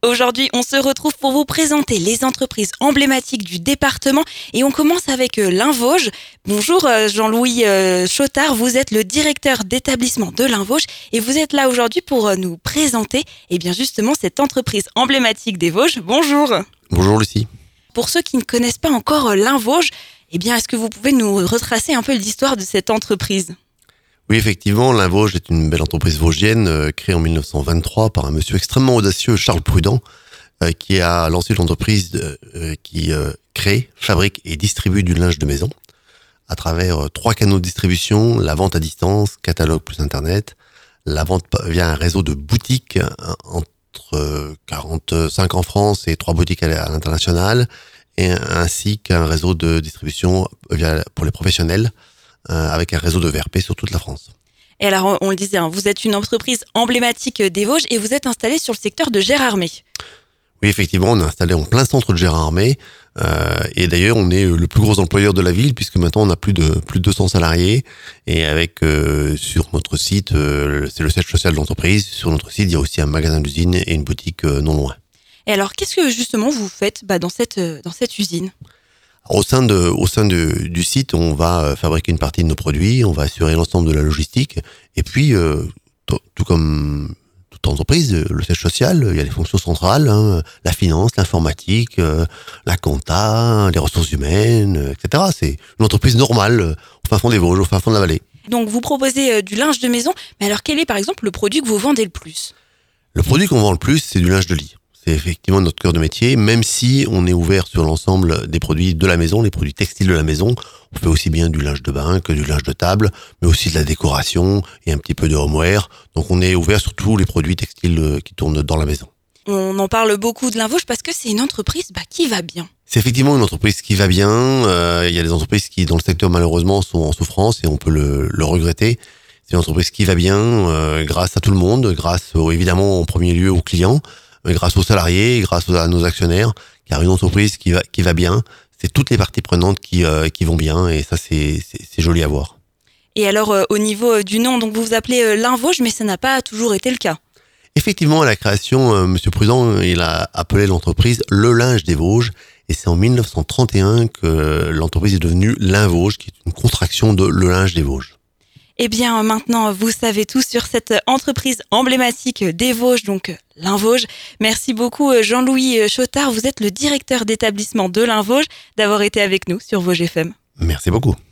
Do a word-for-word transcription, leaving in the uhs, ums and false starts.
Aujourd'hui, on se retrouve pour vous présenter les entreprises emblématiques du département et on commence avec euh, Linvauge. Bonjour euh, Jean-Louis euh, Chotard, vous êtes le directeur d'établissement de Linvauge et vous êtes là aujourd'hui pour euh, nous présenter eh bien justement cette entreprise emblématique des Vosges. Bonjour. Bonjour Lucie. Pour ceux qui ne connaissent pas encore euh, Linvauge, eh bien est-ce que vous pouvez nous retracer un peu l'histoire de cette entreprise ? Oui, effectivement, Linvauge est une belle entreprise vosgienne euh, créée en mille neuf cent vingt-trois par un monsieur extrêmement audacieux, Charles Prudent, euh, qui a lancé l'entreprise de, euh, qui euh, crée, fabrique et distribue du linge de maison à travers euh, trois canaux de distribution: la vente à distance, catalogue plus internet, la vente via un réseau de boutiques euh, entre euh, quarante-cinq en France et trois boutiques à l'international, et ainsi qu'un réseau de distribution via, pour les professionnels, Euh, avec un réseau de V R P sur toute la France. Et alors, on le disait, hein, vous êtes une entreprise emblématique des Vosges et vous êtes installé sur le secteur de Gérardmer. Oui, effectivement, on est installé en plein centre de Gérardmer, euh, et d'ailleurs, on est le plus gros employeur de la ville, puisque maintenant, on a plus de plus de deux cents salariés, et avec euh, sur notre site, euh, c'est le siège social de l'entreprise. Sur notre site, il y a aussi un magasin d'usine et une boutique euh, non loin. Et alors, qu'est-ce que justement vous faites bah, dans cette dans cette usine ? Au sein de, au sein de, du site, on va fabriquer une partie de nos produits, on va assurer l'ensemble de la logistique, et puis, euh, tout, tout comme toute entreprise, le siège social, il y a les fonctions centrales, hein, la finance, l'informatique, euh, la compta, les ressources humaines, et cetera. C'est une entreprise normale, au fin fond des Vosges, au fin fond de la vallée. Donc, vous proposez euh, du linge de maison, mais alors quel est par exemple le produit que vous vendez le plus ? Le produit qu'on vend le plus, c'est du linge de lit. C'est effectivement notre cœur de métier, même si on est ouvert sur l'ensemble des produits de la maison, les produits textiles de la maison. On fait aussi bien du linge de bain que du linge de table, mais aussi de la décoration et un petit peu de homeware. Donc on est ouvert sur tous les produits textiles qui tournent dans la maison. On en parle beaucoup de Linvauge parce que c'est une entreprise bah, qui va bien. C'est effectivement une entreprise qui va bien. Euh, il y a des entreprises qui, dans le secteur, malheureusement, sont en souffrance et on peut le, le regretter. C'est une entreprise qui va bien euh, grâce à tout le monde, grâce euh, évidemment en premier lieu aux clients, mais grâce aux salariés, grâce à nos actionnaires, car une entreprise qui va qui va bien, c'est toutes les parties prenantes qui euh, qui vont bien, et ça c'est c'est, c'est joli à voir. Et alors euh, au niveau euh, du nom, donc vous vous appelez euh, Linvauge, mais ça n'a pas toujours été le cas. Effectivement, à la création, euh, Monsieur Prudent, il a appelé l'entreprise Le Linge des Vosges, et c'est en mille neuf cent trente et un que l'entreprise est devenue Linvauge, qui est une contraction de Le Linge des Vosges. Eh bien, maintenant, vous savez tout sur cette entreprise emblématique des Vosges, donc Linvauge. Merci beaucoup Jean-Louis Chotard, vous êtes le directeur d'établissement de Linvauge, d'avoir été avec nous sur Vosges F M. Merci beaucoup.